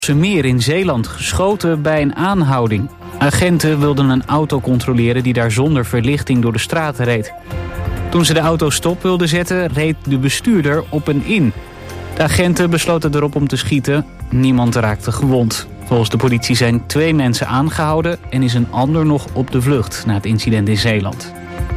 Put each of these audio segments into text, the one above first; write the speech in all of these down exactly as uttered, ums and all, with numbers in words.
Meer in Zeeland geschoten bij een aanhouding. Agenten wilden een auto controleren die daar zonder verlichting door de straten reed. Toen ze de auto stop wilden zetten, reed de bestuurder op en in. De agenten besloten erop om te schieten. Niemand raakte gewond. Volgens de politie zijn twee mensen aangehouden en is een ander nog op de vlucht na het incident in Zeeland.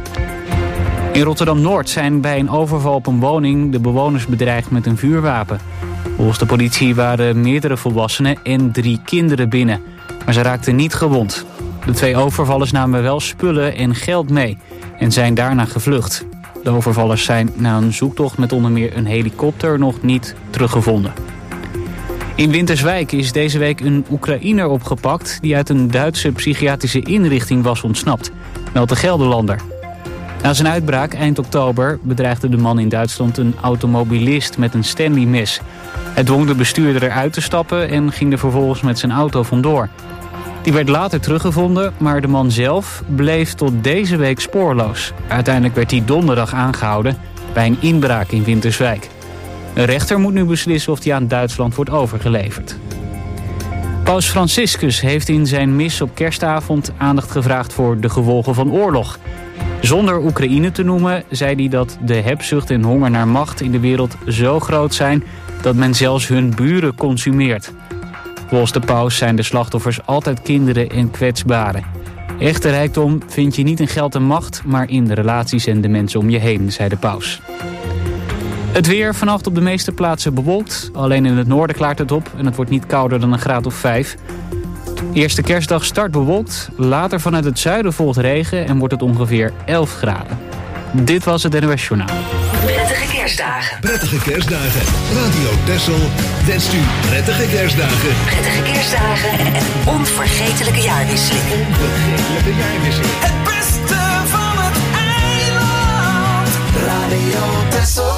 In Rotterdam-Noord zijn bij een overval op een woning de bewoners bedreigd met een vuurwapen. Volgens de politie waren meerdere volwassenen en drie kinderen binnen. Maar ze raakten niet gewond. De twee overvallers namen wel spullen en geld mee en zijn daarna gevlucht. De overvallers zijn na een zoektocht met onder meer een helikopter nog niet teruggevonden. In Winterswijk is deze week een Oekraïner opgepakt die uit een Duitse psychiatrische inrichting was ontsnapt, meldt de Gelderlander. Na zijn uitbraak eind oktober bedreigde de man in Duitsland een automobilist met een Stanley-mes. Hij dwong de bestuurder eruit te stappen en ging er vervolgens met zijn auto vandoor. Die werd later teruggevonden, maar de man zelf bleef tot deze week spoorloos. Uiteindelijk werd hij donderdag aangehouden bij een inbraak in Winterswijk. Een rechter moet nu beslissen of hij aan Duitsland wordt overgeleverd. Paus Franciscus heeft in zijn mis op kerstavond aandacht gevraagd voor de gevolgen van oorlog. Zonder Oekraïne te noemen zei hij dat de hebzucht en honger naar macht in de wereld zo groot zijn dat men zelfs hun buren consumeert. Volgens de paus zijn de slachtoffers altijd kinderen en kwetsbaren. Echte rijkdom vind je niet in geld en macht, maar in de relaties en de mensen om je heen, zei de paus. Het weer vannacht op de meeste plaatsen bewolkt. Alleen in het noorden klaart het op en het wordt niet kouder dan een graad of vijf. Eerste kerstdag start bewolkt. Later vanuit het zuiden volgt regen en wordt het ongeveer elf graden. Dit was het N O S Journaal. Prettige kerstdagen. Prettige kerstdagen. Radio Texel wenst u prettige kerstdagen. Prettige kerstdagen en een onvergetelijke jaarwisseling. Onvergetelijke jaarwisseling. Het beste van het eiland. Radio Texel.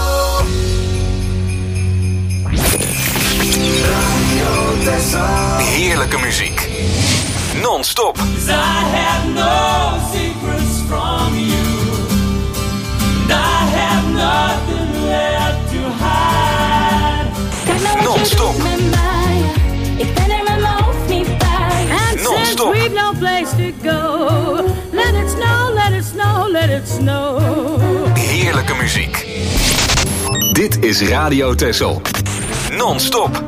Radio Texel. Heerlijke muziek. Non-stop. I have no secrets from you. I have nothing left to hide. Non-stop. Ik ben er mijn hoofd niet bij. And since we've no place to go, let it snow, let it snow, let it snow. Heerlijke muziek. Dit is Radio Texel. Non-stop.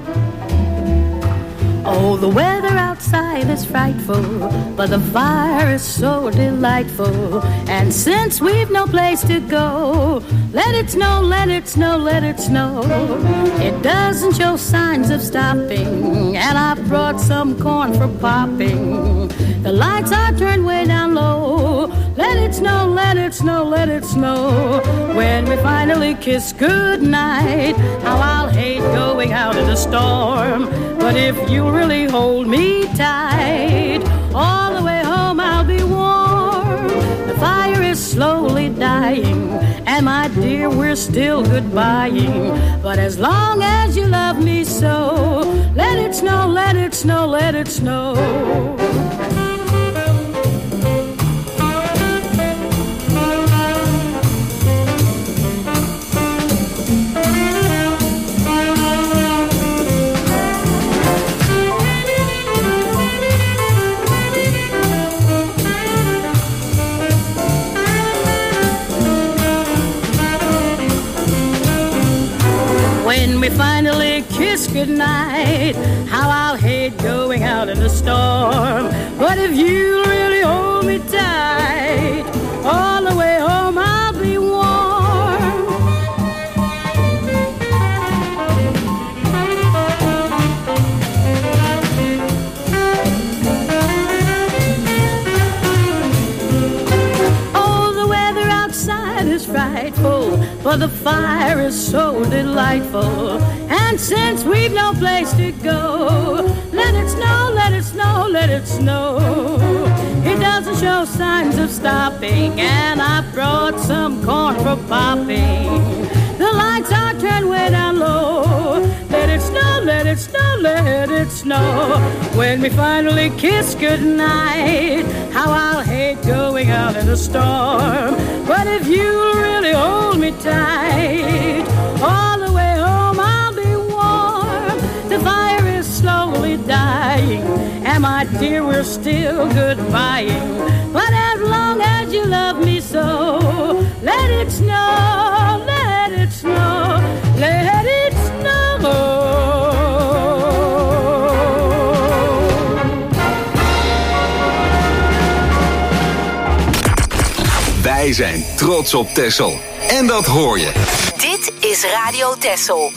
Oh, the weather outside is frightful, but the fire is so delightful. And since we've no place to go, let it snow, let it snow, let it snow. It doesn't show signs of stopping, and I brought some corn for popping. The lights are turned way down low. Let it snow, let it snow, let it snow. When we finally kiss goodnight, how I'll hate going out in the storm. But if you really hold me tight, all the way home I'll be warm. The fire is slowly dying, and my dear, we're still goodbying. But as long as you love me so, let it snow, let it snow, let it snow. When we finally kiss goodnight, how I'll hate going out in the storm. But if you really hold me tight, all the way home I'll be warm. Oh, the weather outside is frightful, but the fire is so delightful. And since we've no place to go, let it snow, let it snow, let it snow. It doesn't show signs of stopping, and I brought some corn for popping. The lights are turned way down low. Let it snow, let it snow, let it snow. When we finally kiss goodnight, how I'll hate going out in the storm. But if you really hold me tight, all the way home I'll be warm. The fire is slowly dying. And my dear, we're still goodbying. But as long as you love me so, let it snow, let it snow, let it snow. Wij zijn trots op Texel. En dat hoor je. Dit is Radio Texel.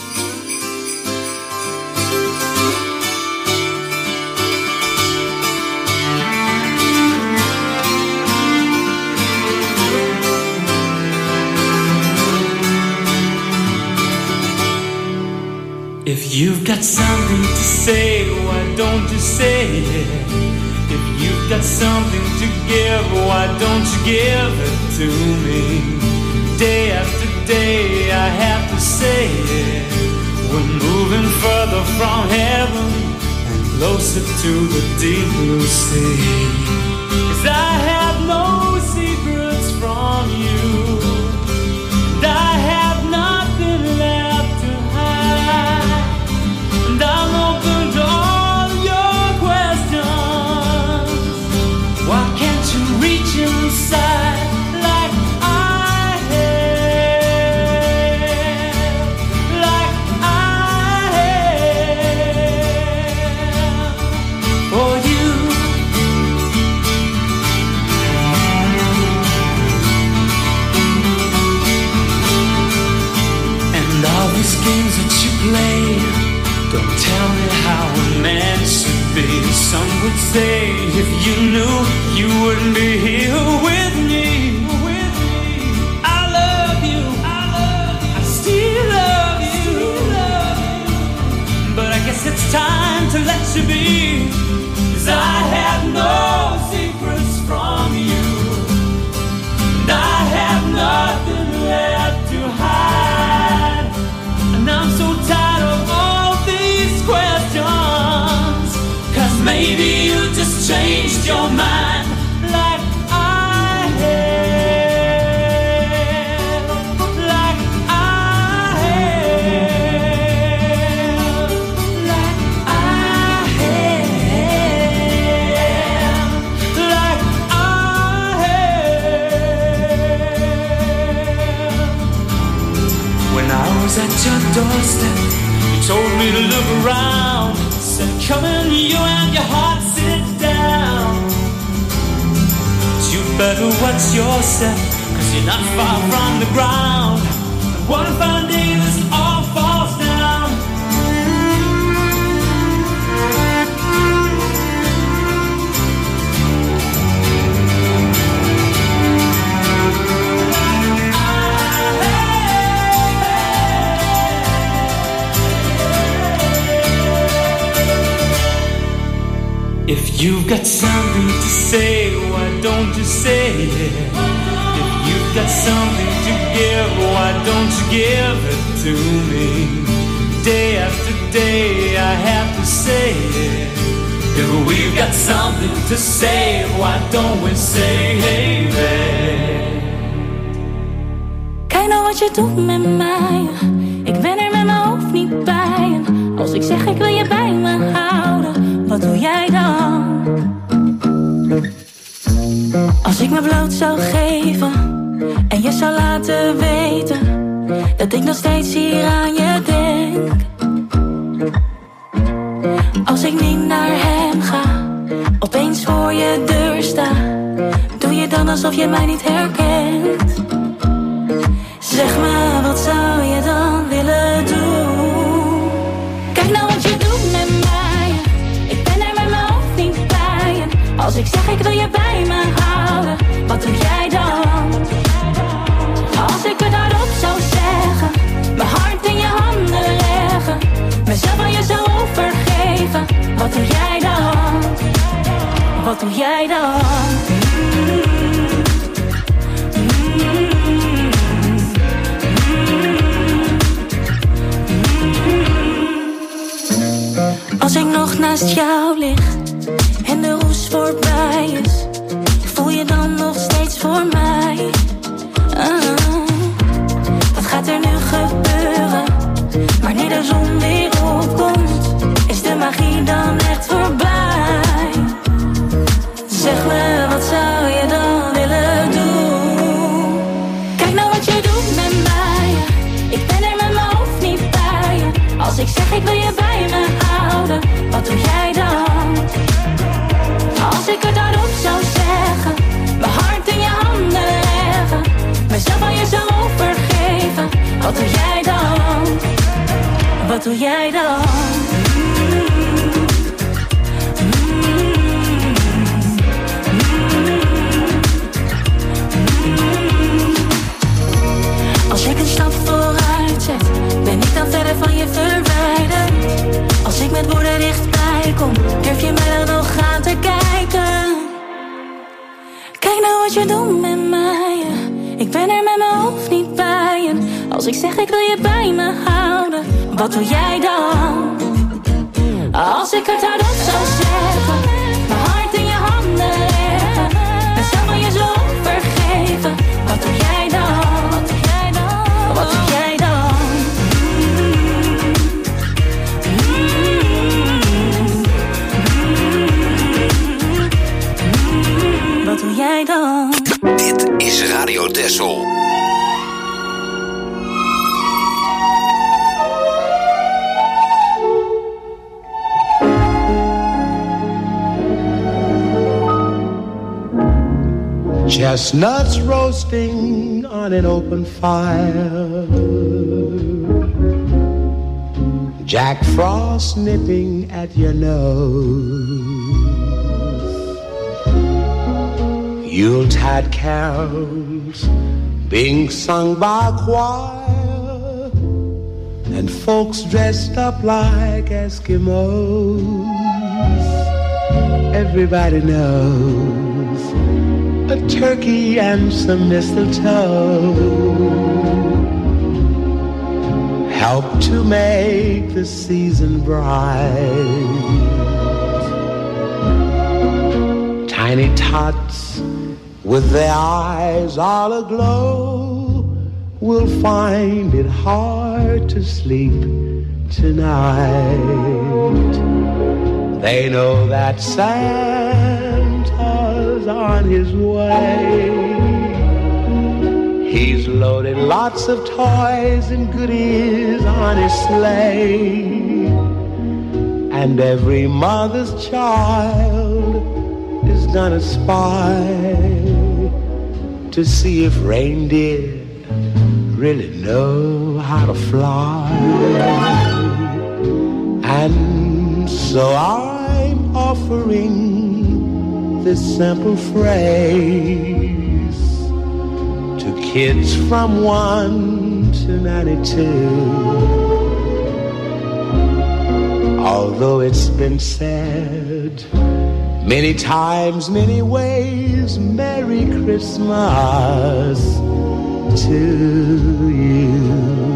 If you've got something to say, why don't you say it? If you've got something to give, why don't you give it to me? Day after day I have to say it. We're moving further from heaven and closer to the deep blue sea. 'Cause I have no secrets from you, and I have nothing left to hide, and I'm open to all your questions. Why can't you reach inside like I have, like I have for you? And all these games that you play don't tell me how a man should be. Some would say if you knew, you wouldn't be here with me. With me. I love you. I love you. I still love you. Still love you. But I guess it's time to let you be. 'Cause I have no secrets from you, and I have nothing left to hide. And I'm so tired of all these questions. 'Cause maybe you just changed your mind like I have, like I have, like I have, like I have. When I was at your doorstep, you told me to look around. Said, come in, you and your heart, sit down. But you better watch yourself, 'cause you're not far from the ground. And one fine day this all falls down. If you've got something to say, why don't you say it? If you've got something to give, why don't you give it to me? Day after day I have to say it. If we've got something to say, why don't we say it? Kijk nou wat je doet met mij. Ik ben er met mijn hoofd niet bij. En als ik zeg ik wil je bij me houden, wat doe jij dan? Als ik me bloot zou geven en je zou laten weten dat ik nog steeds hier aan je denk. Als ik niet naar hem ga, opeens voor je deur sta, doe je dan alsof je mij niet herkent. Zeg me, wat zou je dan willen doen? Kijk nou wat je doet met mij. Ik ben er met mijn hoofd niet bij. En als ik zeg ik wil je bij me houden, wat doe jij dan? Als ik het hardop zou zeggen, mijn hart in je handen leggen, mezelf aan je zou overgeven, wat doe jij dan? Wat doe jij dan? Als ik nog naast jou lig en de roes voorbij is, voel je dan nog steeds voor mij? Ah, wat gaat er nu gebeuren? Wanneer de zon weer opkomt, is de maan magie dan echt voorbij? Zeg me, wat zou je dan willen doen? Kijk nou wat je doet met mij. Ik ben er met mijn hoofd niet bij je. Als ik zeg ik wil je bij me houden, wat doe jij dan? Als ik het hardop zou zeggen, mijn hart in je handen leggen, mezelf aan je zou overgeven, wat doe jij dan? Wat doe jij dan? Als ik een stap vooruit zet, ben ik dan verder van je verwijderd? Als ik met woorden dichtbij kom, durf je mij dan nog aan te kijken? Kijk nou wat je doet met mij. Ik ben er met mijn hoofd niet bij. En als ik zeg ik wil je bij me houden, wat doe jij dan? Als ik het hardop zou zeggen, mijn hart in je handen leggen, mezelf aan je zo vergeven, wat doe jij dan? Wat doe jij dan? Wat doe jij dan? Dit is Radio Texel. Chestnuts roasting on an open fire, Jack Frost nipping at your nose, Yuletide carols being sung by a choir, and folks dressed up like Eskimos. Everybody knows a turkey and some mistletoe help to make the season bright. Tiny tots with their eyes all aglow will find it hard to sleep tonight. They know that Santa's on his way. He's loaded lots of toys and goodies on his sleigh, and every mother's child is gonna spy to see if reindeer really know how to fly. And so I'm offering this simple phrase to kids from one to ninety-two. Although it's been said many times, many ways, Merry Christmas to you.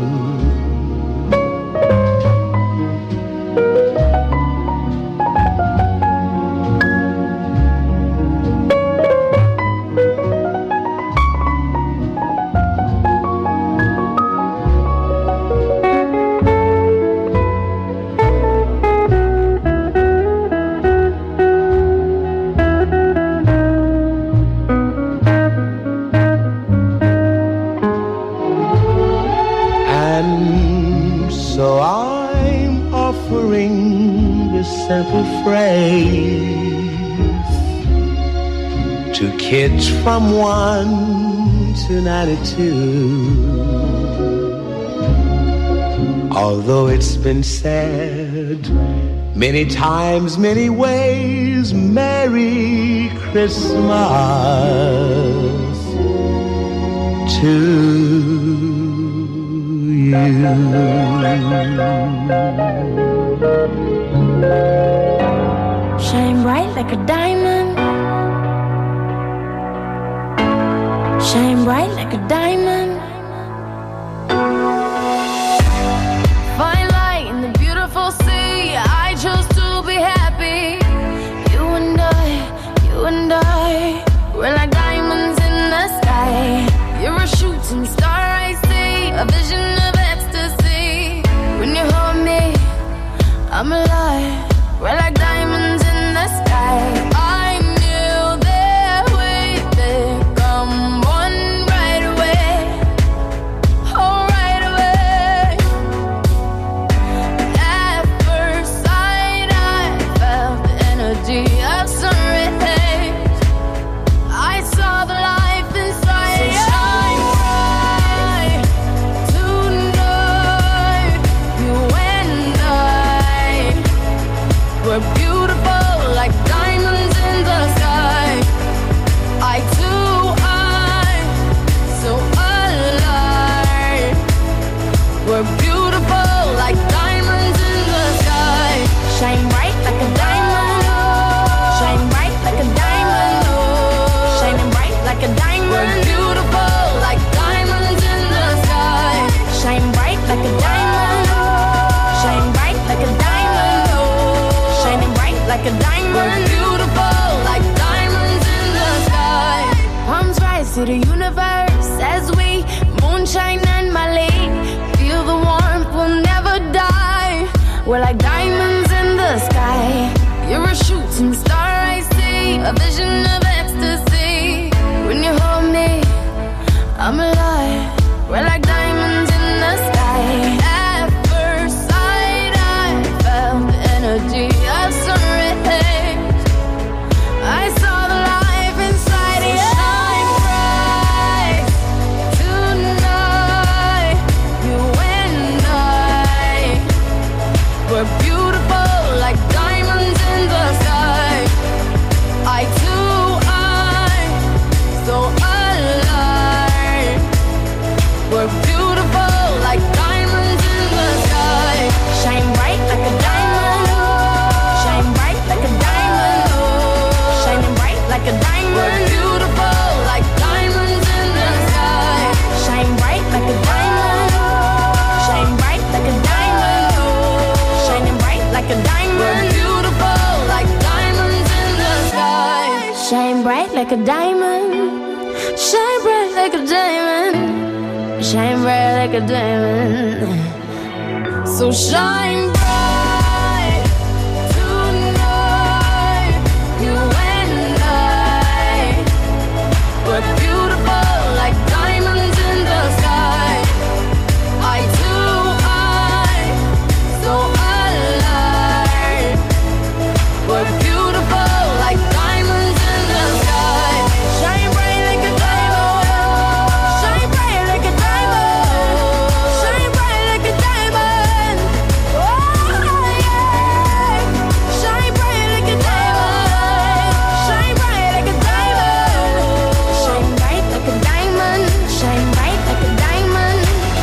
Simple phrase to kids from one to ninety-two. Although it's been said many times, many ways, Merry Christmas to you. Shine bright like a diamond. Shine bright like a diamond. Fine light in the beautiful sea. I chose to be happy. You and I, you and I, we're like diamonds in the sky. You're a shooting star, I see, a vision of ecstasy. When you hold me, I'm alive. We're beautiful like diamonds in the sky. Eye to eye, so alive. We're beautiful like diamonds in the sky. Shine bright like a diamond. Shine bright like a diamond. Shining bright like a diamond. We're beautiful like diamonds in the sky. Shine bright like a diamond. Shine bright like a diamond. Shining bright like a diamond. We're beautiful like diamonds in the sky. Palms rise to the universe as we moonshine and Malay. Feel the warmth, we'll never die. We're like diamonds in the sky. You're a shooting star, I see. A vision of ecstasy. When you hold me, I'm alive. We're like diamonds in the sky. At first sight, I felt the energy of sun rays. I saw the life inside you. Shine bright tonight, you and I. We're beautiful like diamonds in the sky. Eye to eye, so alive. We're beautiful like diamonds in the sky. Shine bright like a diamond. Shine bright like a diamond. Shining bright like a diamond. We're beautiful like diamonds in the sky. Shine bright like a diamond. Shine bright like a diamond. Shining bright like a diamond. We're beautiful like diamonds in the sky. Shine bright like a diamond. Shine bright like a diamond. Shine bright like a diamond. So shine bright tonight, you and I. We're beautiful like diamonds in the sky. Eye to eye, so alive. We're beautiful like diamonds in the sky. Shine bright like a diamond. Shine bright like a diamond. Shine bright like a diamond. Oh yeah. Shine bright like a diamond. Shine bright like a diamond. Shine bright like a diamond. Shine bright like a diamond.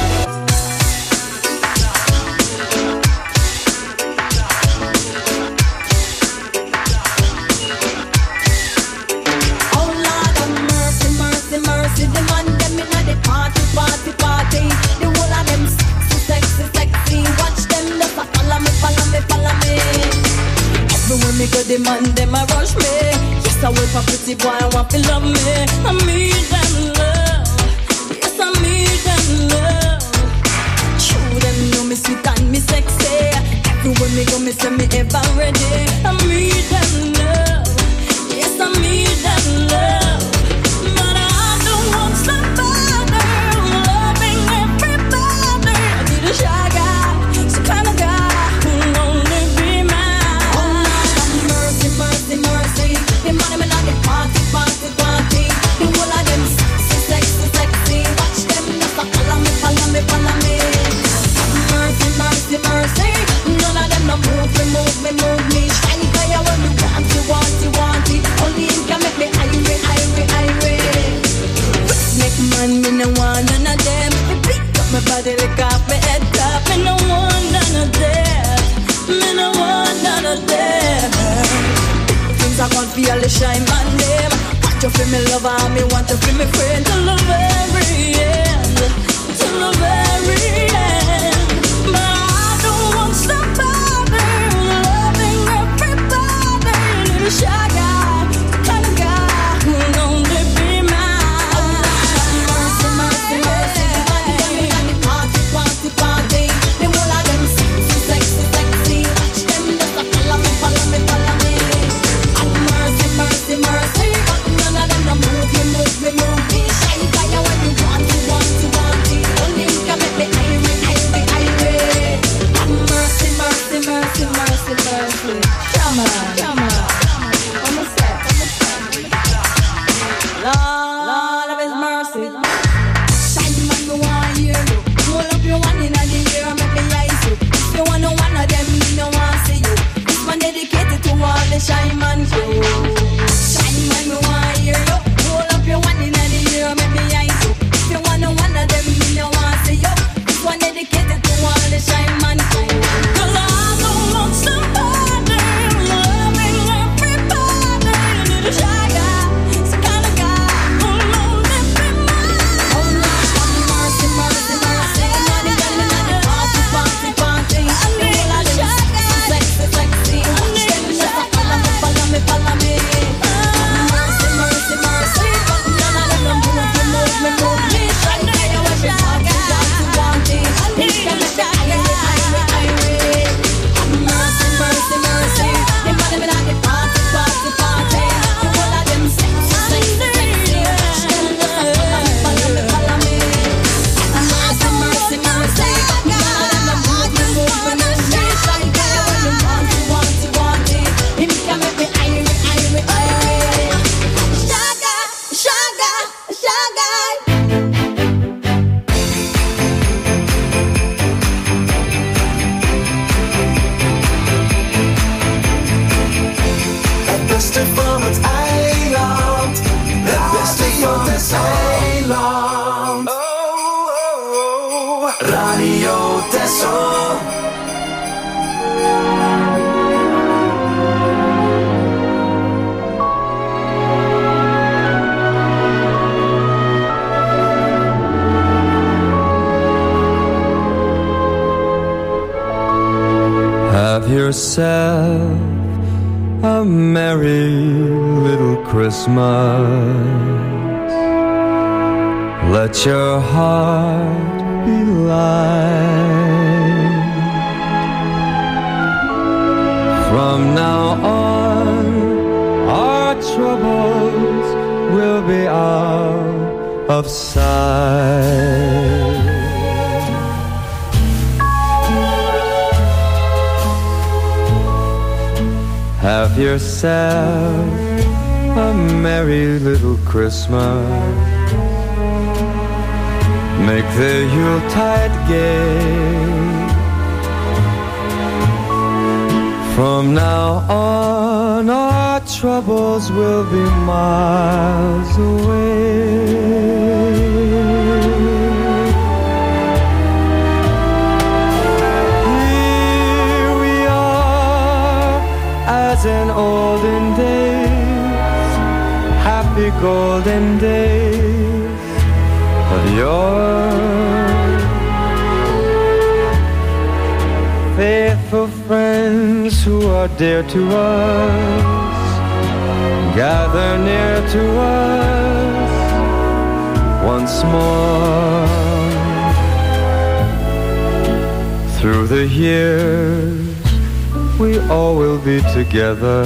Oh Lord have mercy, mercy, mercy. The man them inna the party, party, party. The whole of them sexy, sexy, sexy. Watch them just a follow me, follow me, follow me. Everywhere me go, the man them a rush me. Yes, I wait for pretty boy, I want to love me. I need them love. Yes, I need them love. True, them know me sweet and me sexy. Everywhere me go, me say me ever ready. I need them love. Yes, I need them love. But I don't want somebody loving everybody. I need a shy guy, some kind of guy who'll only be mine. Oh Lord have mercy, mercy, mercy. The man them inna the party, party, party. The whole of them sexy, sexy, sexy. Watch them just a follow me, follow me, follow me. Mercy, mercy, mercy. None of them no move me, move me, move me. Shine fire when you want, you want, you want it. Only him can make me irate, irate, irate. Make man, me no want none of them. Me pick up my body, lick off my head top. Me no want none of them. Me no want none of them. Things I can't feel the shine on them. Want you feel me lover, and me want you feel me friend. Till the very end, till the very end. But I don't want somebody loving everybody. Need a shy guy, kind of guy who'll only be mine. Oh Lord have mercy, mercy, mercy. The party, party, party. The whole of them sexy, sexy, sexy. Watch them just a follow me, follow me, follow me. Have mercy, mercy, mercy. But none of them no move me, move me, move me. Shine fire when you want, you want, you want it. Only you can make me irate, irate, irate. Have mercy, mercy, mercy, mercy, mercy. Come on, come on. I'm a set, I'm a set. Lord, Lord of His mercy. Shine man, me want hear you. Roll up your one inna the air, make me eyes you. If you want no one of them, me no want see you. This man dedicated. the shine man crew. Shine man, me want hear you. Roll up your one in the ear, make me eyes you. If you want one of them, me no want see you. This one dedicated to all the shine man crew. 'Cause I don't want somebody loving everybody. You need a shy guy, some kind of guy who knows every man. Oh Lord, have mercy, mercy, mercy. Money, money, money, party, party, party. I need a shy guy, sexy, sexy. Watch them just a follow me, follow me, follow me. Mercy, mercy, mercy. None of them don't move me, move me, move me. Shy guy, you every party, party, party. This can make me irate, irate, irate. Mercy, mercy, mercy. Them body me like the party, party, party. You all of them sexy, sexy, sexy. Watch them just a follow me, follow me, follow me. Mercy, mercy, mercy. None of them don't move me, move me, move me. Shy guy, when you want it, want it, want it. Him can make me irate, irate, irate. Shy guy, shy guy, shy guy. Het beste van het eiland. Het beste van het eiland. Oh, oh, oh. Radio Texel. Have yourself a merry little Christmas. Let your heart be light. From now on, our troubles will be out of sight. Have yourself a merry little Christmas. Make the Yuletide gay. From now on, our troubles will be miles away. As in olden days, happy golden days of yore. Faithful friends who are dear to us, gather near to us once more. Through the years we all will be together,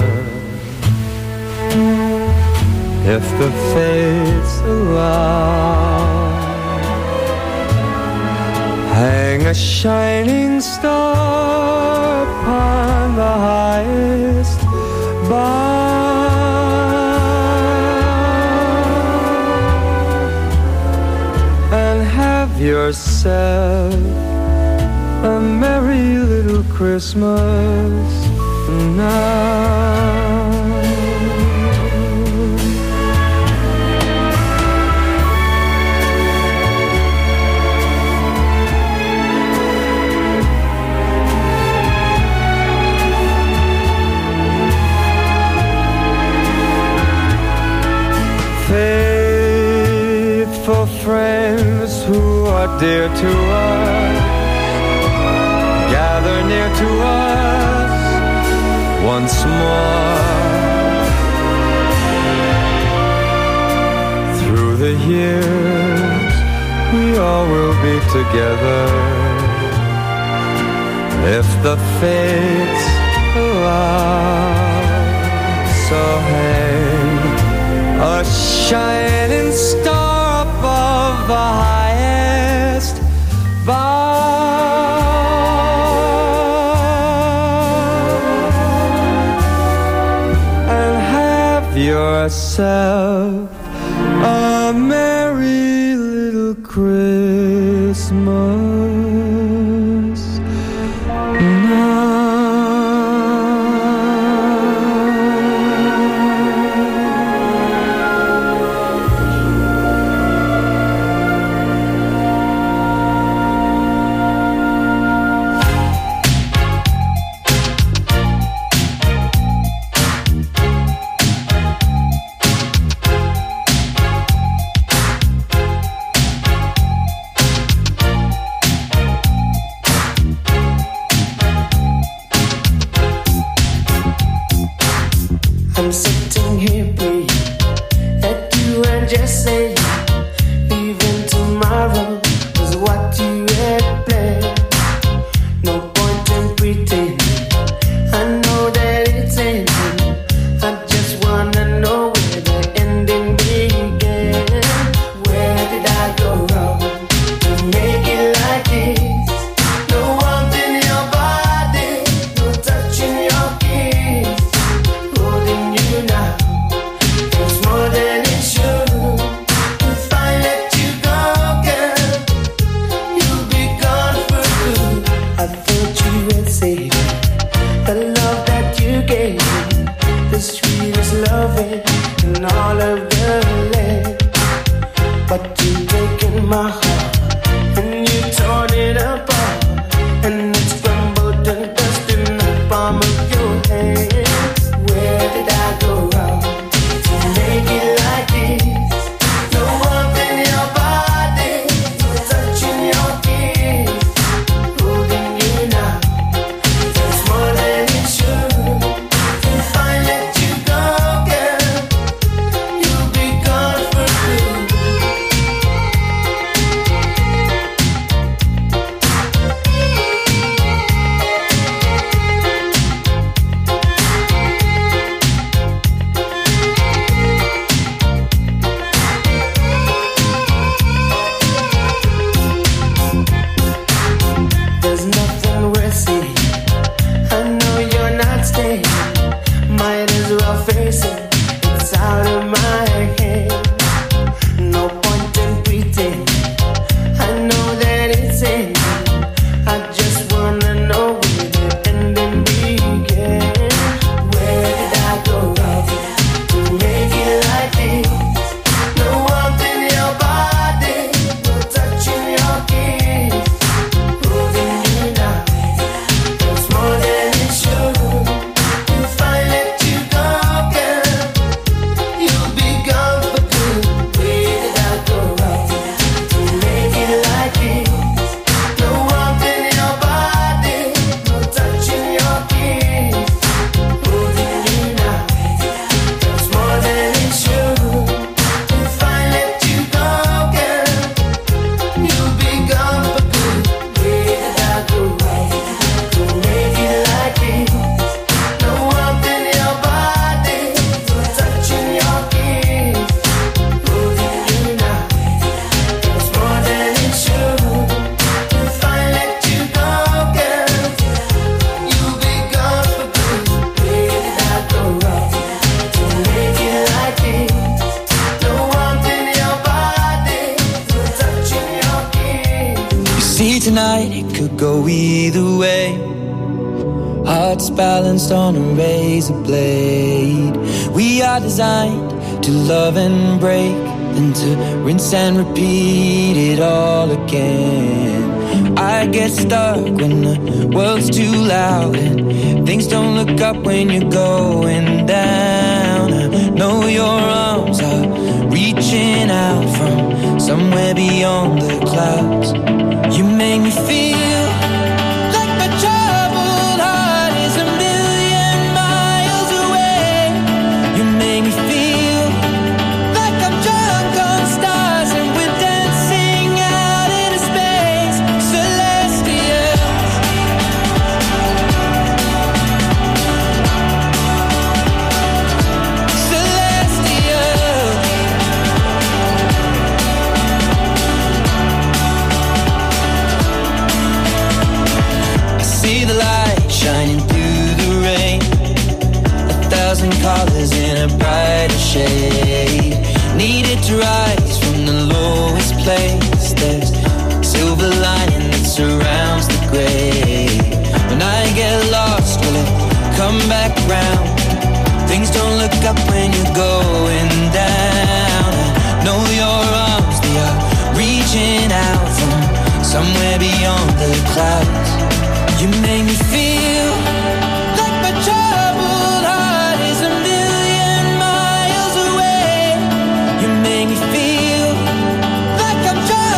if the fates allow. Hang a shining star upon the highest bough, and have yourself a merry little Christmas now. Faithful friends who are dear to us, gather near to us once more. Through the years we all will be together, if the fates allow. So hang a shining star above the highest bough, and have yourself a merry little Christmas now. I'm sitting here praying that you and just say leaving tomorrow was what you had planned. No point in pretending, I know that it's ending. I just wanna know where the ending began. Where did I go wrong to make it like this? No warmth in your body, no touch in your kiss. Holding you now, it's more than it should. If I let you go, girl, you'll be gone for good. I thought you had saved the love that you gave me, the sweetest loving in all of the land. But you've taken my heart and you torn it apart, and it's crumbled to dust in the palm of your hand. Where did I go wrong to make it like this? No warmth in your body, no touch in your kiss. Holding you now, it's more than it should. If I let you go, girl, you'll be gone for good. There's nothing worth saying, I know you're not staying. Might as well face it, it's out of my hand. No point in pretending, I know that it's ending. I just wanna know where the ending began. Where did I go wrong to make it like this? No warmth in your body, no touch in your kiss. Holding you now, it's more than it should. If I let you go, girl, you'll be gone for good. Where did I go wrong to make it like this? No warmth in your body, no touch in your kiss. Holding you now, it's more than it should. If I let you go, girl, you'll be gone for good. Where did I go wrong to make it like this? No warmth in your body, no touch in your kiss. Holding you now, it's more than it should. If I let you go, girl, you'll be gone for good. Where did I go wrong to make it like this? No warmth in your body, no touch in your kiss. You see, tonight it could go either way. Hearts balanced on a razor blade. We are designed to love and break, then to rinse and repeat it all again. I get stuck when the world's too loud and things don't look up when you're going down. I know your arms are reaching out from somewhere beyond the clouds. You make me feel like my troubled heart is a million miles away. You make me feel like I'm drunk on stars and we're dancing out into space. Celestial, celestial. I see the light shining through the rain, a thousand colors in a brighter shade. Needed to rise from the lowest place. There's silver lining that surrounds the gray. When I get lost, will it come back round? Things don't look up when you're going down. I know your arms, they are reaching out from somewhere beyond the clouds. You make me feel like my troubled heart is a million miles away. You make me feel like I'm drunk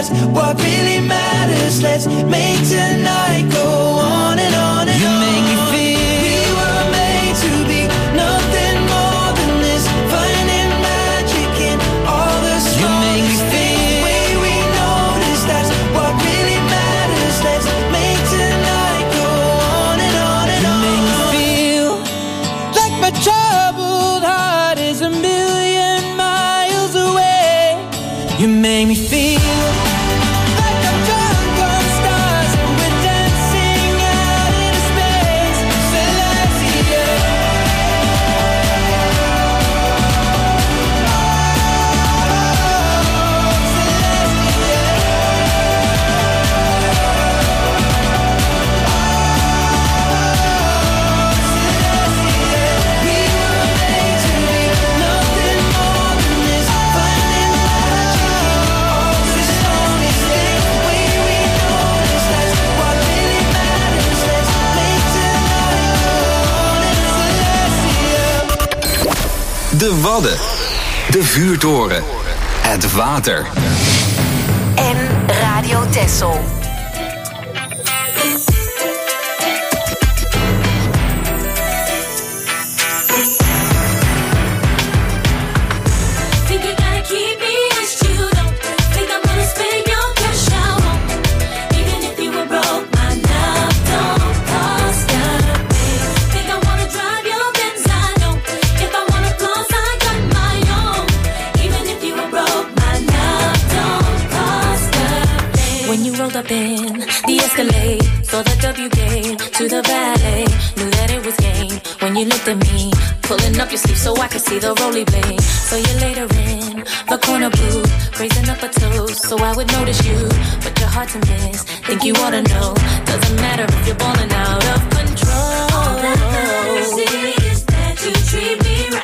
that's what really matters. Let's make tonight go on and on and on. You make me feel we were made to be nothing more than this, finding magic in all the small. You make me feel the way we notice, that's what really matters. Let's make tonight go on and on and on. You make me feel like my troubled heart is a million miles away. You make me feel like I'm drunk on stars and we're dancing out in space. Celestia. De Wadden. De Vuurtoren. Het water. En Radio Texel. Up in the Escalade, saw the W gate to the valet, knew that it was game when you looked at me, pulling up your sleeve so I could see the roly blade. So you later in the corner booth, raising up a toast so I would notice you, but you're hard to miss, think you ought to know, doesn't matter if you're balling out of control. All that matters is that you treat me right,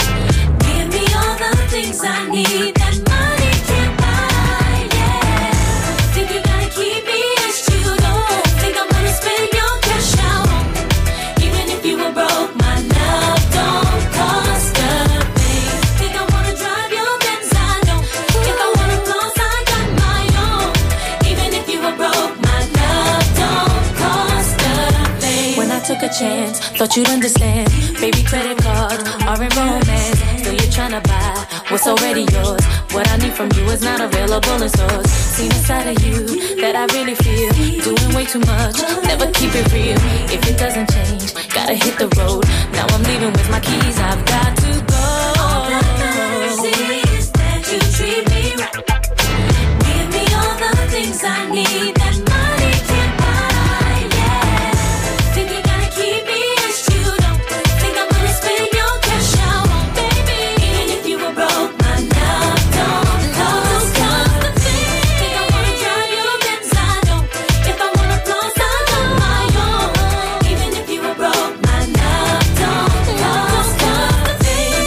give me all the things I need that money can't buy, yeah. Think you gotta keep me as you don't think I'm gonna spend your cash out on me. Even if you were broke, my love don't cost a thing. Think I wanna drive your Benz, I know. If I wanna floss, I got my own. Even if you were broke, my love don't cost a thing. When I took a chance, thought you'd understand. Baby, credit cards are in romance. Still you're tryna buy what's already yours. What I need from you is not available in stores. Seen a side of you that I really feel. Doing way too much, never keep it real. If it doesn't change, gotta hit the road. Now I'm leaving with my keys, I've got to go. All that matters is that you treat me right. Give me all the things I need that money can't buy, yeah. Think you gotta keep me as you don't think I'm gonna spend your cash out on, baby. Even if you were broke, my love don't cost a thing. Think I wanna drive your Benz, I don't. If I wanna floss, I got my own. Even if you were broke, my love don't cost a thing.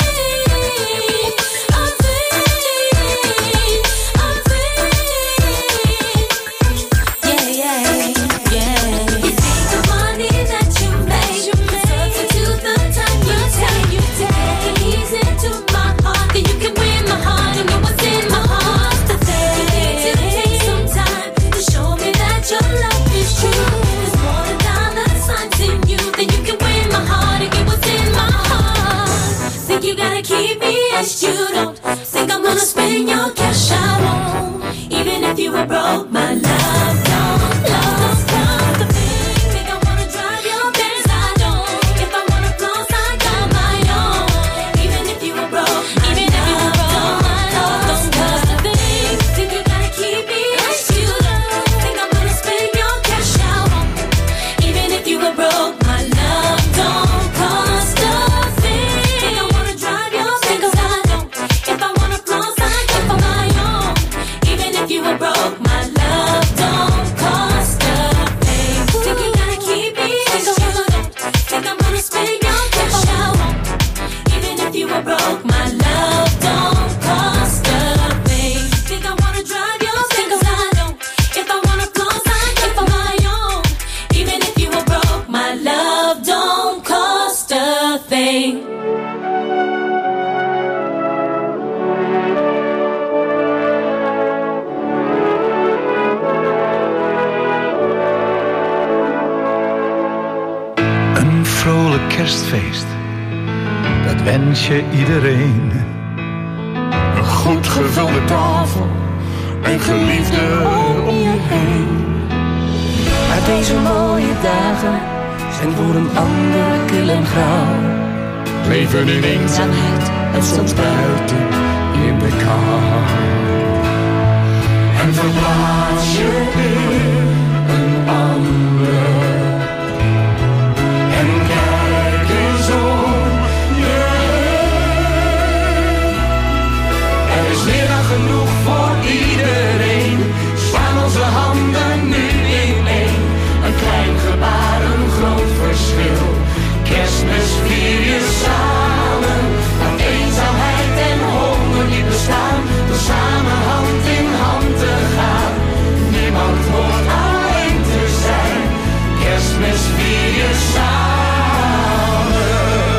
A thing, a thing. Yeah, yeah, yeah. You take the money that you make, substitute the time you take, you take it easy to my heart, then you can win my heart. You know what's in my heart. The thing you need to take some time to show me that your love is true. There's more than dollar signs in you, then you can win my heart and get what's in my heart. Think you gotta keep me as you don't think I'm gonna spend your cash out on. Even if you were broke, my love don't love cost a thing. Think I wanna drive your Benz, I don't. If I wanna floss, I got my own. Even if you were broke, even if you were broke, my love don't cost a thing. Think you gotta keep me as you don't think I'm gonna spend your cash out on. Even if you were broke, my love don't cost a thing. Think I wanna drive your Benz, I don't. If I wanna floss, I got my own. Even if you were broke, my love don't kerstfeest, dat wens je iedereen. Een goed gevulde tafel en geliefden om je heen. Maar deze mooie dagen zijn voor een ander kil en grauw. Leven in eenzaamheid en soms buiten in de kou. En verplaats je in een ander. En kijk eens om je heen. Er is meer dan genoeg voor iedereen. Slaan onze handen nu in één. Een klein gebaar, een groot verschil. Kerstmis vier je samen. Laat eenzaamheid en honger niet bestaan. Door samen hand in hand te gaan. Niemand hoort alleen te zijn. Kerstmis vier je samen.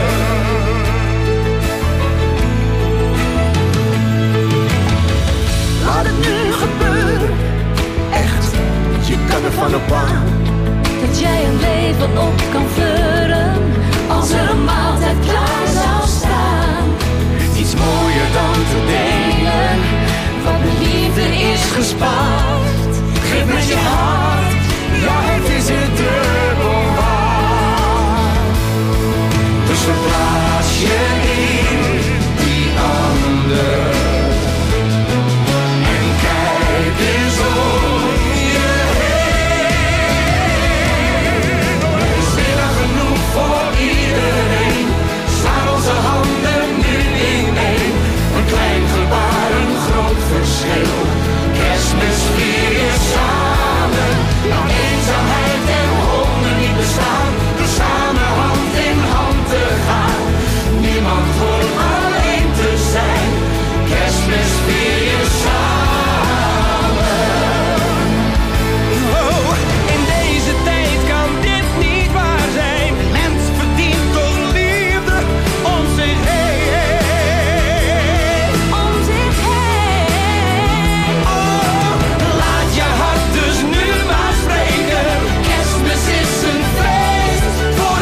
Laat het nu gebeuren. Echt, je kan ervan op aan. Dat jij een leven op kan fleuren. Als er een maaltijd klaar zou staan. Niets mooier dan te delen. Wat met liefde is gespaard. Geef met je hart, ja het is het dubbel waard. Dus verplaats je in die ander. En kijk eens om je heen. Er is meer dan genoeg voor iedereen. Slaan onze handen nu in één. Een klein gebaar, een groot verschil. Kerstmis vier je samen. Laat eenzaamheid en honger niet bestaan. Door samen hand in hand te gaan. Niemand hoort alleen te zijn. Kerstmis vier je samen. Oh, in deze tijd kan dit niet waar zijn. De mens verdient toch liefde om zich heen. Om zich heen. Oh, laat je hart dus nu maar spreken. Kerstmis is een feest voor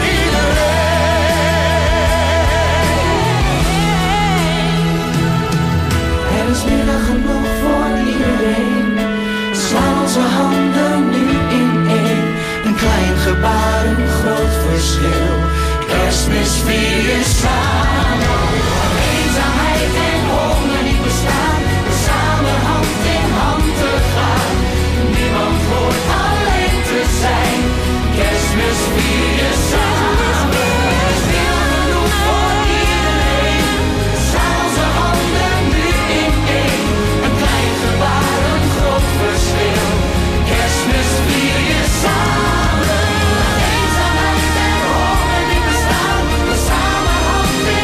iedereen. Er is meer dan genoeg voor iedereen. Slaan onze handen nu in één. Een klein gebaar, een groot verschil. Kerstmis vier je samen. Eenzaamheid en honger niet bestaan. Door samen hand in hand te gaan. Niemand hoort alleen te zijn. Kerstmis vier je samen. Er is meer dan genoeg voor iedereen. Slaan onze handen nu in één. Een klein gebaar, een groot verschil. Kerstmis vier je samen. Eenzaamheid en honger niet bestaan. Door samen hand in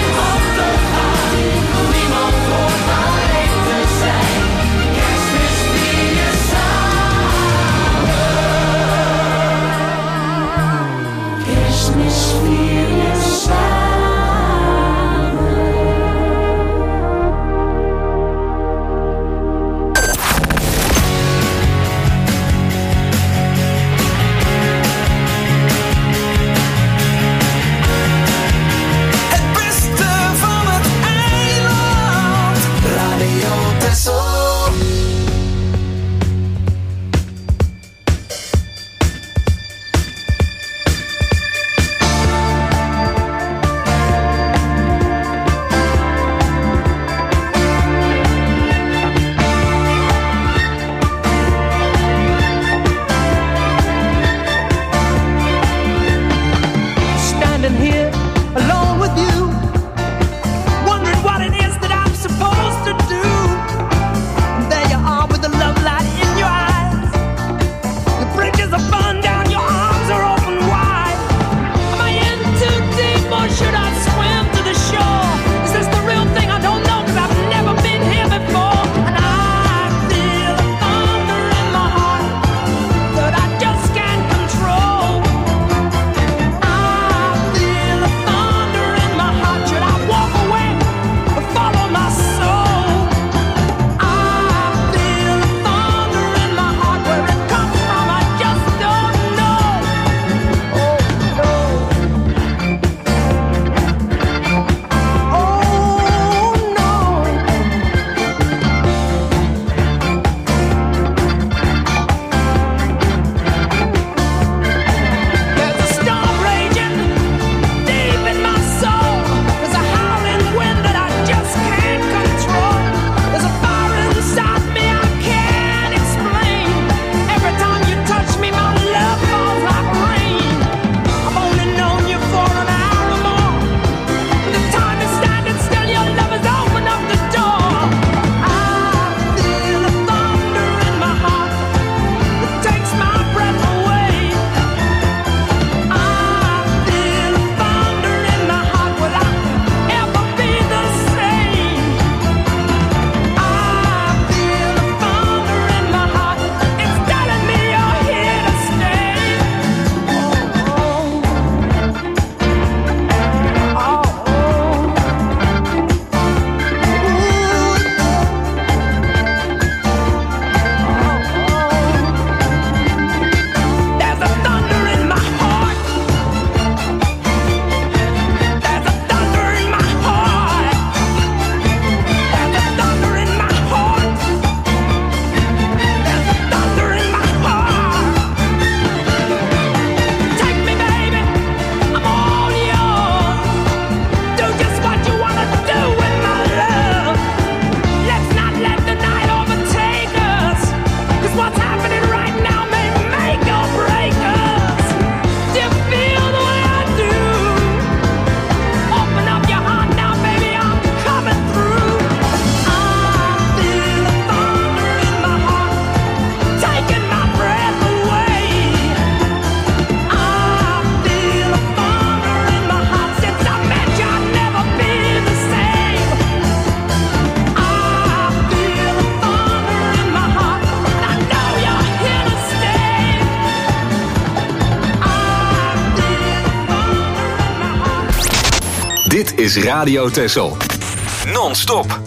Dit is Radio Texel. Non-stop.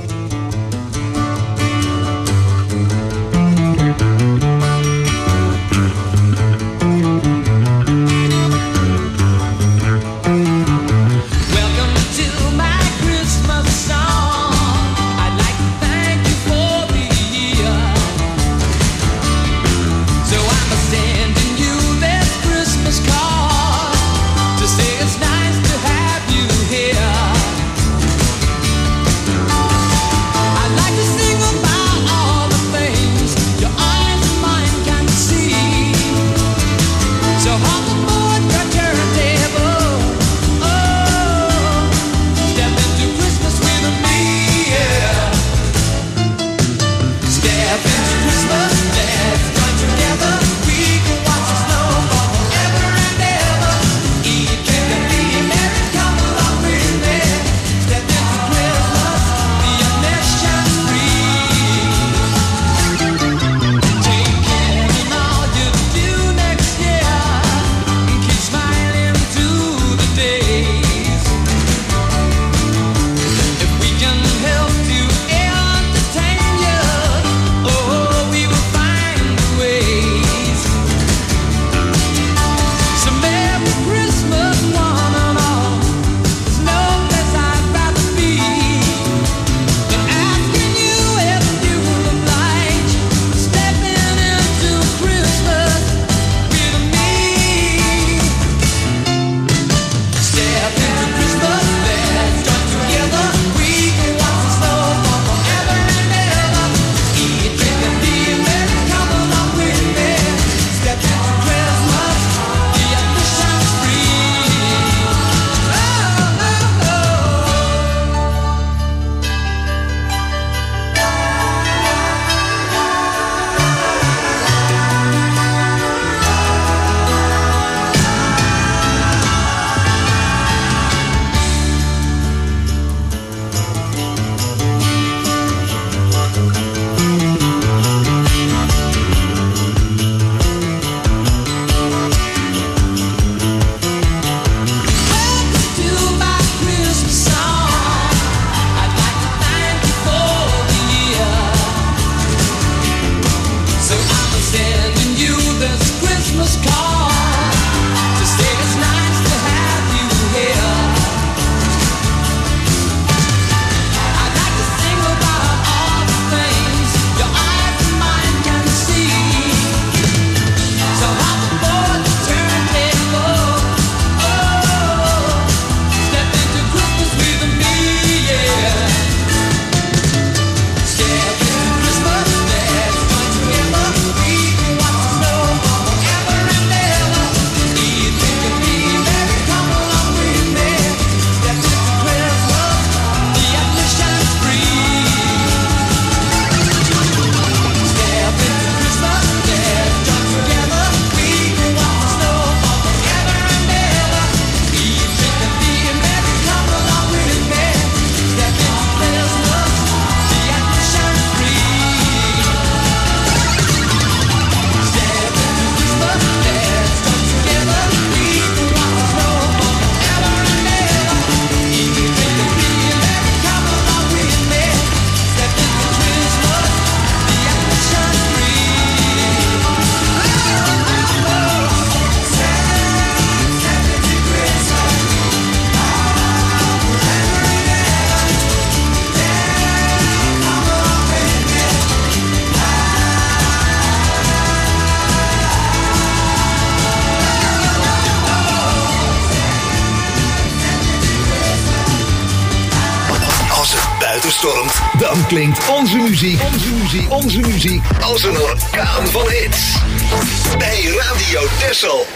stormt, dan klinkt onze muziek, onze muziek, onze muziek als een orkaan van hits. Bij Radio Texel.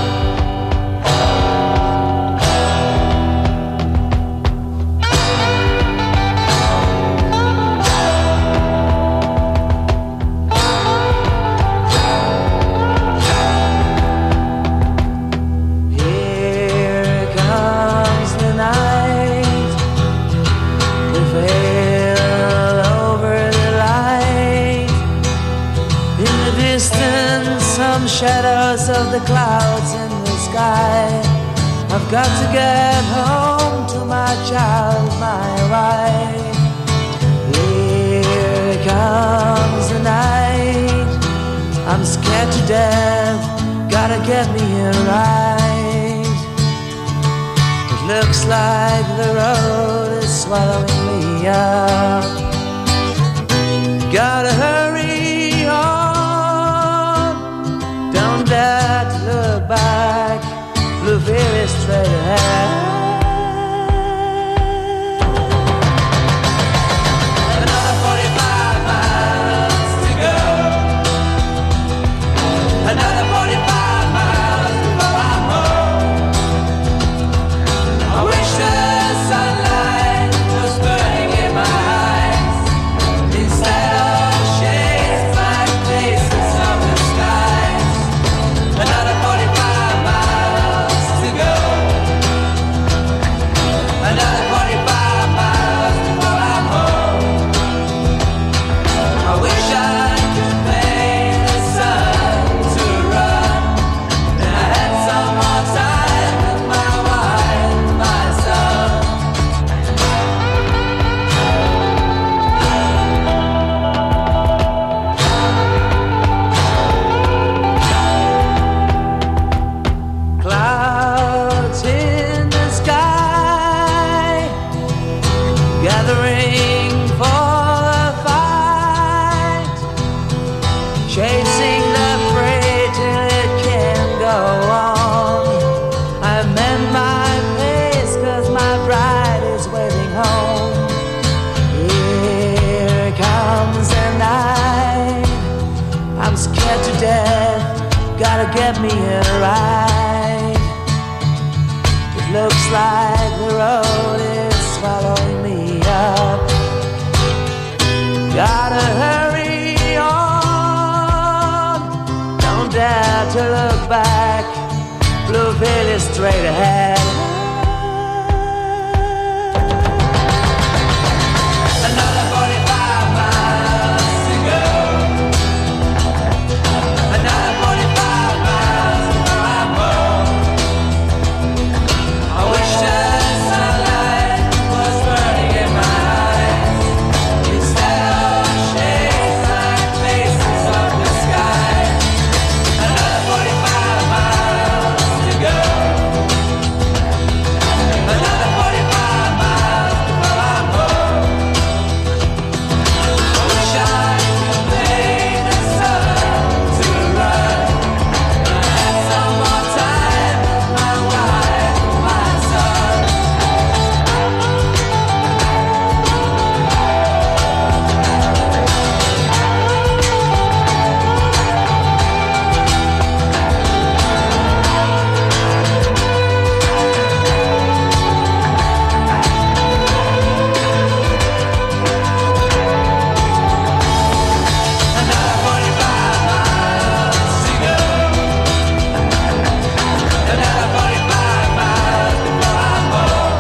Shadows of the clouds in the sky. I've got to get home to my child, my wife. Here comes the night. I'm scared to death. Gotta get me here right. It looks like the road is swallowing me up. Gotta hurry on. Don't dare to look back. Blue veil is straight ahead. Another forty-five miles to go. Another forty-five miles before I'm home. I wish the sunlight was burning in my eyes instead of shades like faces of the skies. Another forty-five miles to go. Another forty-five miles before I'm home. I wish I could pay the sun to run, and I had some more time with my wife, my son. Clouds in the sky, gathering for the fight, chasing the prey till it can't go on. I mend my pace 'cause my bride is waiting home. Here comes the night. I'm scared to death. Gotta get me here right. It looks like the road is swallowing me up. Gotta hurry on. Don't dare to look back. Blue veil is straight ahead. Another forty-five miles to go. Another forty-five miles before I'm home. I wish the sunlight was burning in my eyes instead of shades like faces of the sky. Another forty-five miles to go. Another forty-five miles before I'm home. I wish I could pay the sun to run, and I had some more time with my wife, my son. Another forty-five miles to go. Another forty-five miles before I'm home.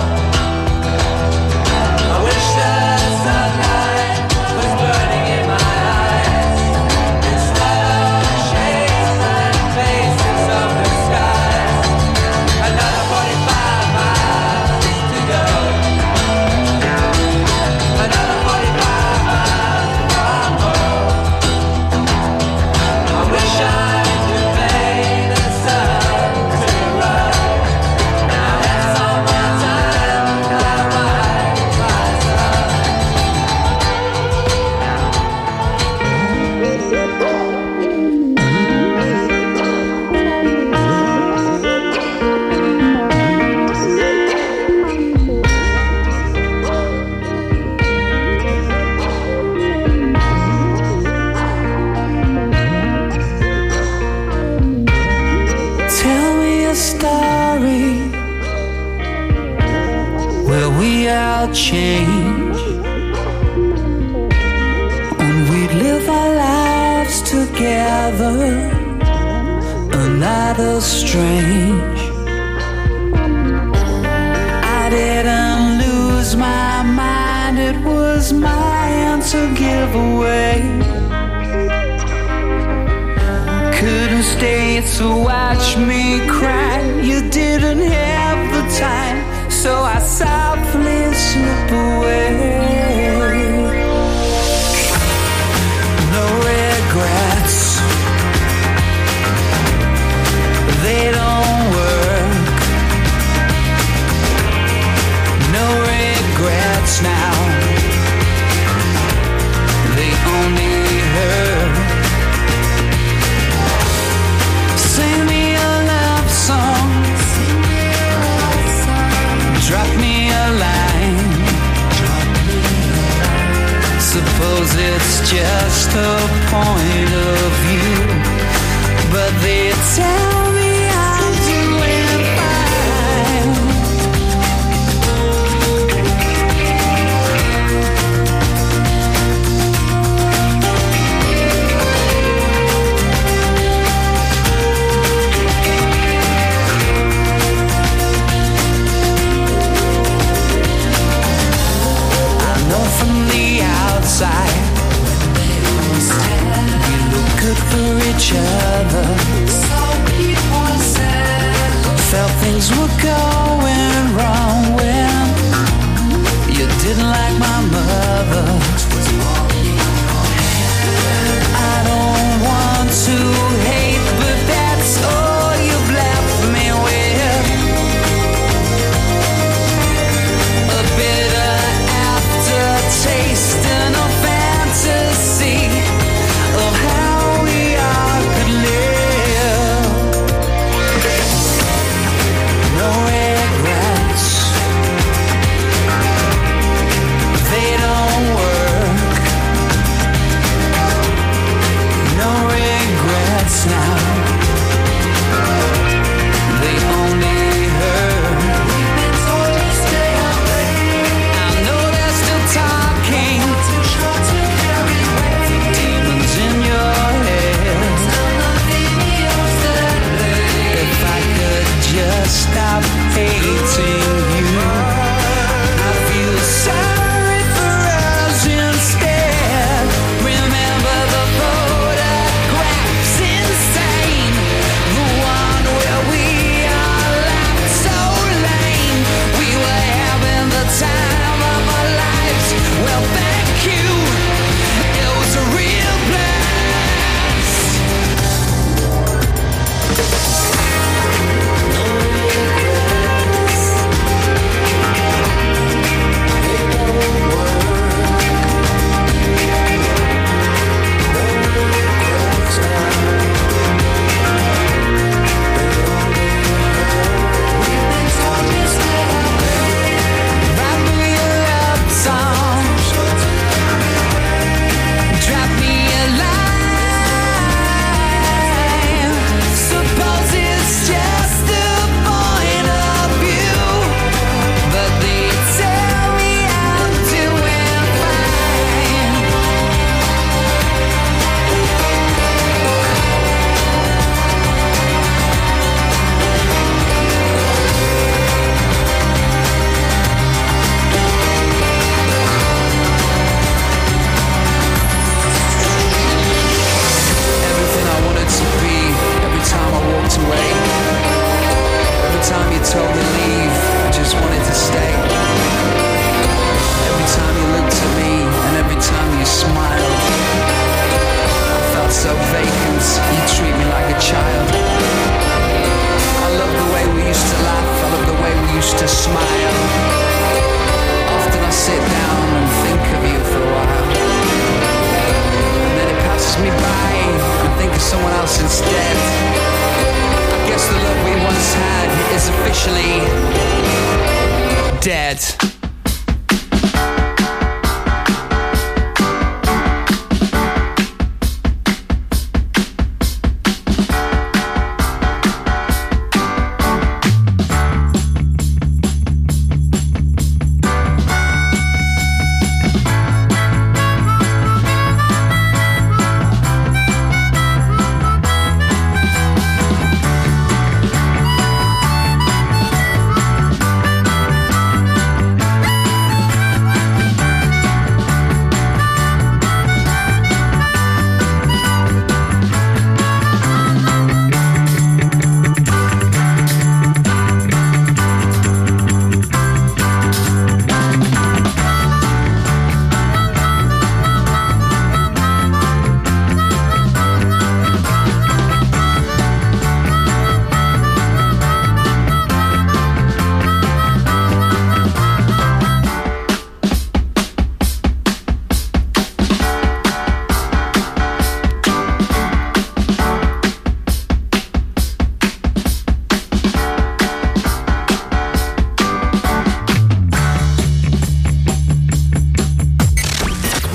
I wish the sunlight was burning in my eyes instead of shades and faces of the skies. Another forty-five miles to go. Another forty-five miles before I'm home. I wish I could pay the sun to run, and I had some more time with my wife, my son. Tell me a story where we all change and we live our lives together, and not as strange. I didn't lose my mind, it was my answer giveaway. Couldn't stay to watch me cry. You didn't have the time, so I softly just a point of view, but they tell me I'm doing fine. I know from the outside we look good for each other. So people said, felt things were going wrong when you didn't like my mother. I don't want to hate, but that's all you've left me with. A bitter aftertaste and a fantasy of how we all could live. Nowhere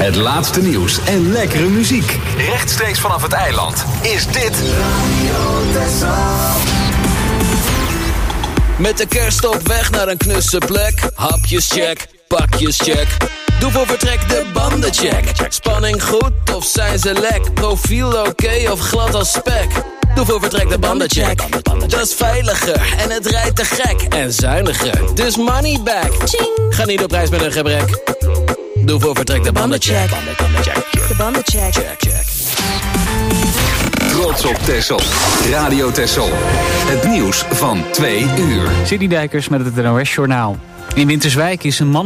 Het laatste nieuws en lekkere muziek. Rechtstreeks vanaf het eiland is dit Radio Texel. Met de kerst op weg naar een knusse plek. Hapjes check, pakjes check. Doe voor vertrek de banden check. Spanning goed of zijn ze lek? Profiel oké okay of glad als spek? Doe voor vertrek de banden check. Dat is veiliger en het rijdt te gek. En zuiniger, dus money back. Ga niet op reis met een gebrek. Doe voor vertrek de banden check. De banden check. Check, check. Trots op Texel. Radio Texel. Het nieuws van twee uur. City Dijkers met het N O S Journaal. In Winterswijk is een man